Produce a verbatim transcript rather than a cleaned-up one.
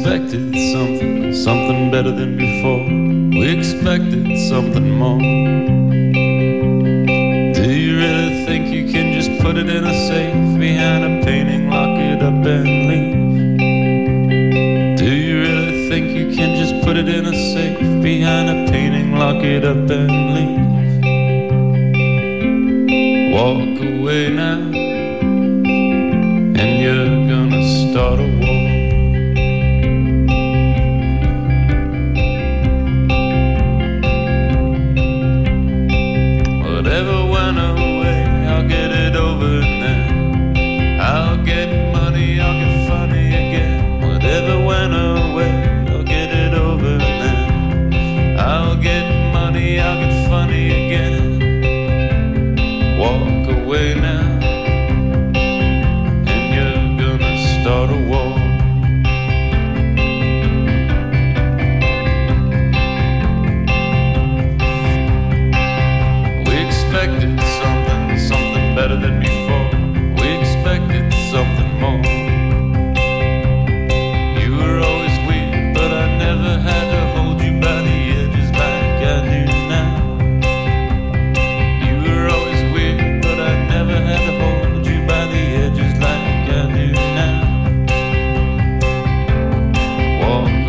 expected something, something better than before. We expected something more. Do you really think you can just put it in a safe behind a painting, lock it up and leave? Do you really think you can just put it in a safe behind a painting, lock it up and leave? Walk away now, and you're gonna start a war. Whatever went away, I'll get it over now. I'll get money, I'll get funny again. Whatever went away, I'll get it over now. I'll get money, I'll get funny again. Walk away now, and you're gonna start a war. We expected something, something better than before. We expected something more. You were always weird, but I never had to hold you by the edges like I do now. You were always weird, but I never had to hold you by the edges like I do now. Walk